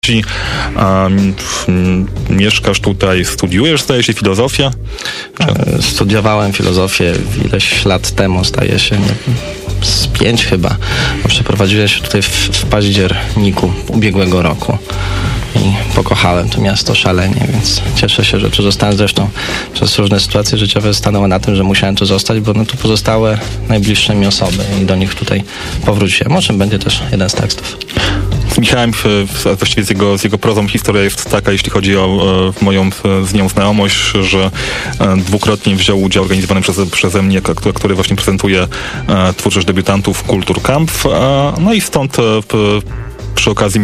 Mieszkasz tutaj, studiujesz, zdaje się, filozofię? Studiowałem filozofię ileś lat temu, zdaje się, nie wiem, z 5 chyba. Przeprowadziłem się tutaj w październiku ubiegłego roku i pokochałem to miasto szalenie, więc cieszę się, że tu zostałem. Zresztą przez różne sytuacje życiowe stanęły na tym, że musiałem tu zostać, bo tu pozostały najbliższe mi osoby i do nich tutaj powróciłem. O czym będzie też jeden z tekstów. Z Michałem, właściwie z jego prozą historia jest taka, jeśli chodzi o moją z nią znajomość, że dwukrotnie wziął udział organizowany przeze mnie, który właśnie prezentuje twórczość debiutantów Kultur Camp. No i stąd przy okazji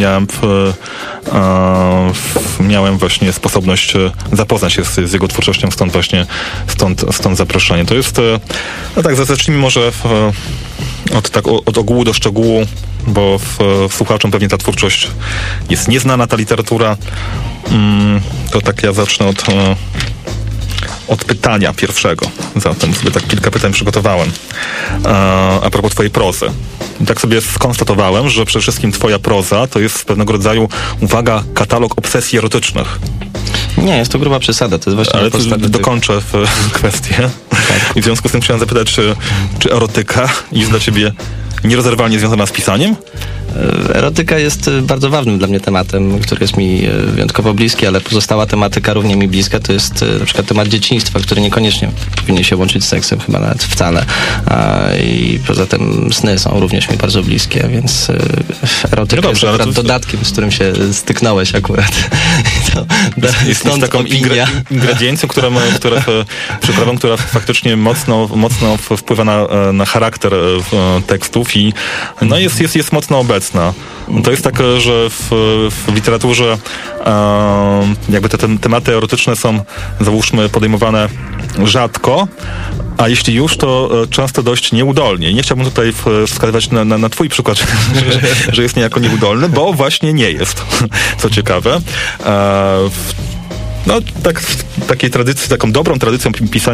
miałem właśnie sposobność zapoznać się z jego twórczością, stąd zaproszenie. To jest, no tak, zacznijmy może od ogółu do szczegółu, bo słuchaczom pewnie ta twórczość jest nieznana, ta literatura. To tak ja zacznę od pytania pierwszego. Zatem sobie tak kilka pytań przygotowałem a propos twojej prozy. I tak sobie skonstatowałem, że przede wszystkim twoja proza to jest pewnego rodzaju, uwaga, katalog obsesji erotycznych. Nie, jest to gruba przesada. To jest właśnie. Ale dokończę kwestię. Tak. I w związku z tym chciałem zapytać, czy erotyka jest dla ciebie nierozerwalnie związana z pisaniem? Erotyka jest bardzo ważnym dla mnie tematem, który jest mi wyjątkowo bliski, ale pozostała tematyka równie mi bliska. To jest na przykład temat dzieciństwa, który niekoniecznie powinien się łączyć z seksem, chyba nawet wcale. I poza tym sny są również mi bardzo bliskie, więc erotyka jest akurat dodatkiem, z którym się styknąłeś akurat. Jest taką ingrediencją, przyprawą, która faktycznie mocno wpływa na charakter tekstów i no jest mocno obecna. To jest tak, że w literaturze jakby te tematy erotyczne są, załóżmy, podejmowane rzadko, a jeśli już, to często dość nieudolnie. Nie chciałbym tutaj wskazywać na twój przykład, że jest niejako nieudolny, bo właśnie nie jest. Co ciekawe. No, tak, takiej tradycji, taką dobrą tradycją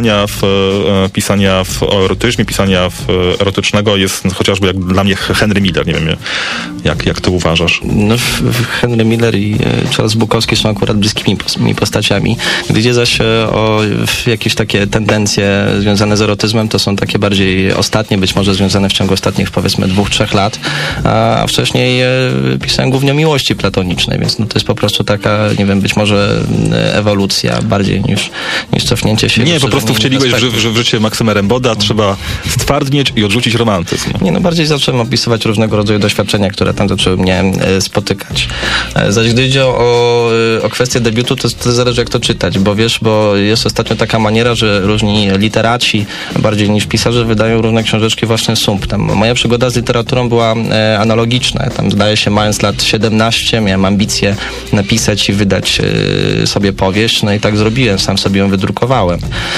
pisania o erotyzmie, pisania erotycznego jest chociażby jak dla mnie Henry Miller. Nie wiem, jak ty uważasz? No, Henry Miller i Charles Bukowski są akurat bliskimi mi postaciami. Gdy idzie zaś o jakieś takie tendencje związane z erotyzmem, to są takie bardziej ostatnie, być może związane w ciągu ostatnich, powiedzmy, 2-3 lat, a wcześniej pisałem głównie o miłości platonicznej, więc no, to jest po prostu taka, nie wiem, być może ewolucja bardziej niż cofnięcie się. Nie, po prostu wcieliłeś w życie Maksymę Remboda, trzeba stwardnieć i odrzucić romantyzm. Nie, no bardziej zacząłem opisywać różnego rodzaju doświadczenia, które tam zaczęły mnie spotykać. Zaś gdy idzie o kwestię debiutu, to zależy jak to czytać, bo wiesz, bo jest ostatnio taka maniera, że różni literaci, bardziej niż pisarze, wydają różne książeczki właśnie sumptem. Moja przygoda z literaturą była analogiczna. Tam zdaje się, mając lat 17, miałem ambicje napisać i wydać sobie powieść, no i tak zrobiłem, sam sobie ją wydrukowałem.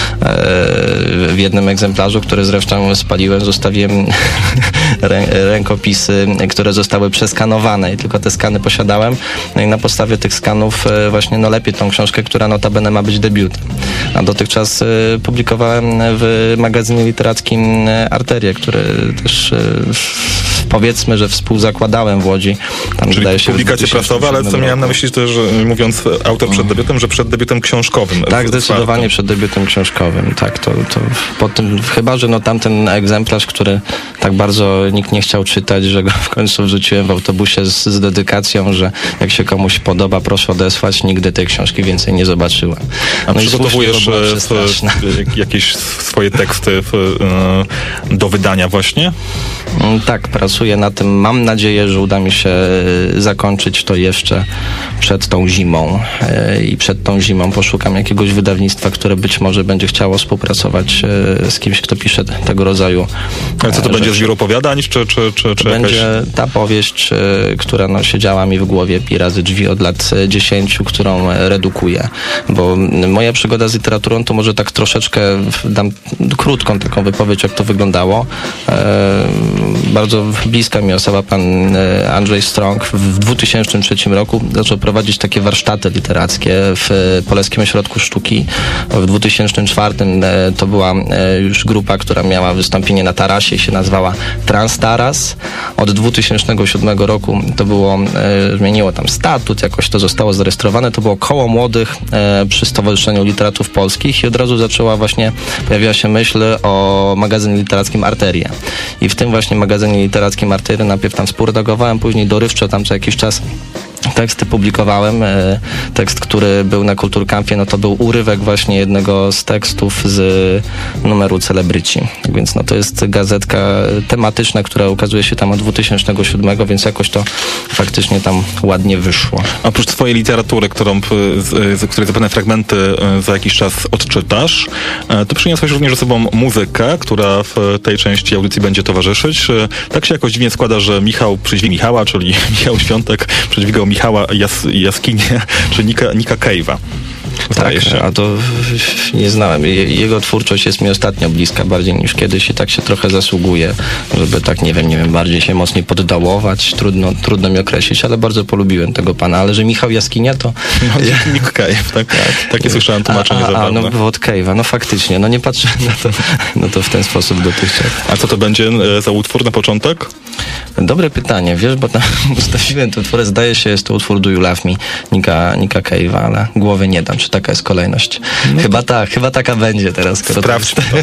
W jednym egzemplarzu, który zresztą spaliłem, zostawiłem rękopisy, które zostały przeskanowane i tylko te skany posiadałem. No i na podstawie tych skanów właśnie lepiej tą książkę, która notabene ma być debiutem. A dotychczas publikowałem w magazynie literackim Arterię, który też powiedzmy, że współzakładałem w Łodzi. Tam czyli publikacje prasowe, ale co miałem na myśli też, mówiąc autor przed debiutem, że przed debiutem książkowym. Tak, zdecydowanie przed debiutem książkowym. Tak, to po tym, chyba że tamten egzemplarz, który tak bardzo nikt nie chciał czytać, że go w końcu wrzuciłem w autobusie z dedykacją, że jak się komuś podoba, proszę odesłać, nigdy tej książki więcej nie zobaczyłem. A przygotowujesz jakieś swoje teksty do wydania właśnie? Tak, pracuję na tym. Mam nadzieję, że uda mi się zakończyć to jeszcze przed tą zimą i przed tą zimą poszukam jakiegoś wydawnictwa, które być może będzie chciało współpracować z kimś, kto pisze tego rodzaju. Ale co to będzie, zbiór opowiadań, czy będzie jakaś... ta powieść, która siedziała mi w głowie pi razy drzwi od lat 10, którą redukuję, bo moja przygoda z literaturą to może tak troszeczkę dam krótką taką wypowiedź, jak to wyglądało. Bardzo bliska mi osoba, pan Andrzej Strąg, w 2003 roku zaczął prowadzić takie warsztaty literackie w Polskim Ośrodku Sztuki. W 2004 to była już grupa, która miała wystąpienie na Tarasie i się nazwała Transtaras. Od 2007 roku to było, zmieniło tam statut, jakoś to zostało zarejestrowane. To było Koło Młodych przy Stowarzyszeniu Literatów Polskich i od razu pojawiła się myśl o magazynie literackim Arteria. I w tym właśnie magazynie literackim Arteria najpierw tam spurdagowałem, później dorywczo tam co jakiś czas teksty publikowałem. Tekst, który był na Kulturkampie, no to był urywek właśnie jednego z tekstów z numeru Celebryci. Więc no to jest gazetka tematyczna, która ukazuje się tam od 2007, więc jakoś to faktycznie tam ładnie wyszło. Oprócz twojej literatury, z której zapewne fragmenty za jakiś czas odczytasz, to przyniosłeś również ze sobą muzykę, która w tej części audycji będzie towarzyszyć. Tak się jakoś dziwnie składa, że Michał przedźwigał Michała, czyli Michał Świątek przedźwigał Michała Jaskinię, czy Nika Cave'a. Tak, a to nie znałem. Jego twórczość jest mi ostatnio bliska bardziej niż kiedyś i tak się trochę zasługuje, żeby tak, nie wiem, bardziej się mocniej poddałować. Trudno mi określić, ale bardzo polubiłem tego pana. Ale że Michał Jaskinia to... No, Nick Cave, tak? Takie słyszałem tłumaczenie zabawne. No od Cave'a, no faktycznie. No nie patrzyłem na to, no to w ten sposób dotychczas. A co to będzie za utwór na początek? Dobre pytanie, wiesz, bo tam ustawiłem ten utwór, zdaje się, jest to utwór Do You Love Me Nika Cave'a, ale głowy nie dam, czy taka jest kolejność. No chyba taka będzie teraz. Sprawdźmy to.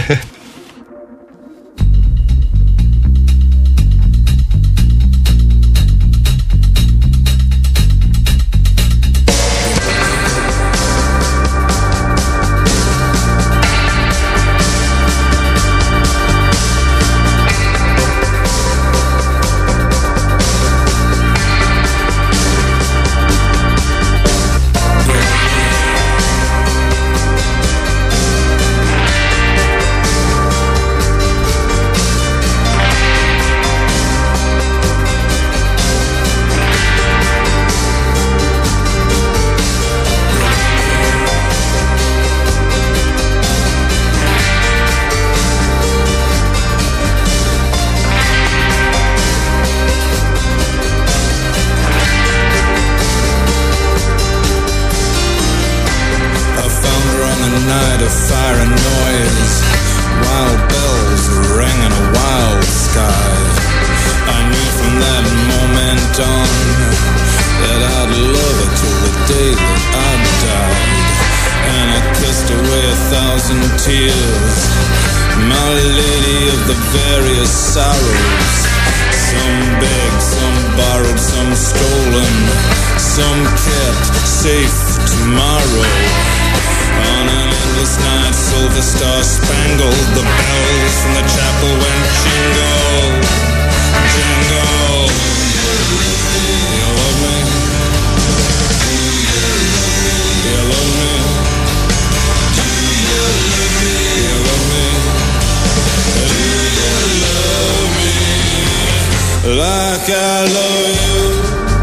Like I love you.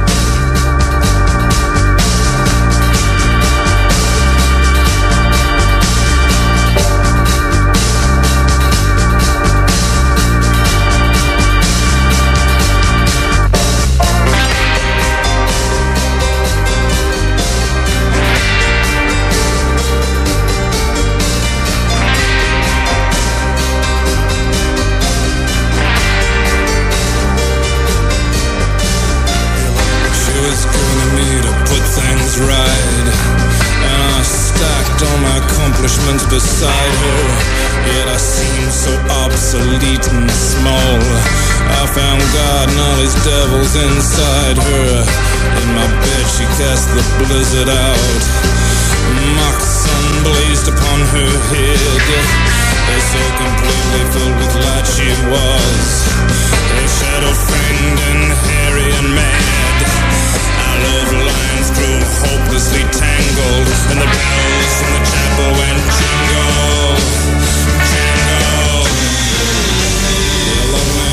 Beside her, yet I seem so obsolete and small. I found God and all his devils inside her. In my bed she cast the blizzard out. Mock sun blazed upon her head. So completely filled with light she was. A shadow framed and hairy and mad. Our love lines grew hopelessly tangled, and the bells from the chapel went jingle, jingle. You love me.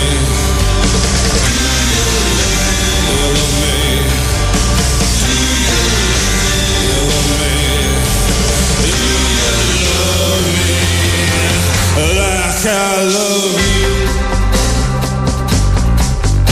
You love me. You love me. You love me. Like I love you.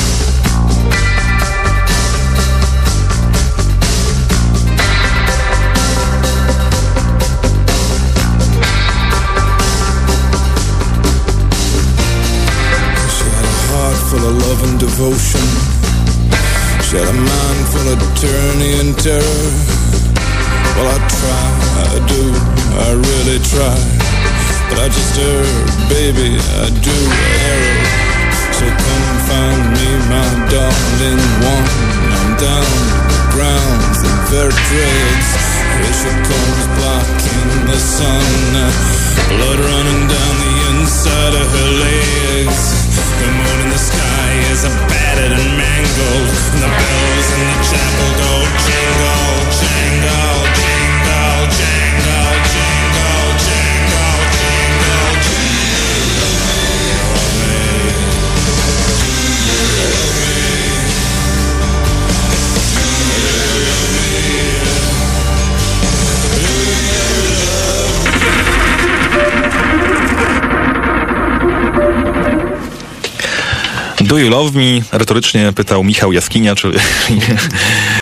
devotion. She had a mind full of tyranny and terror. Well, I try, I do, I really try. But I just err, baby, I do err. So come find me, my darling one. I'm down to the grounds and vertebrates. Here she comes blocking the sun. Blood running down the inside of her legs. The moon in the sky is battered and mangled. And the bells in the chapel go jingle, jingle, jingle, jingle, jingle, jingle, jingle, Do you love me? Retorycznie pytał Michał Jaskinia, czyli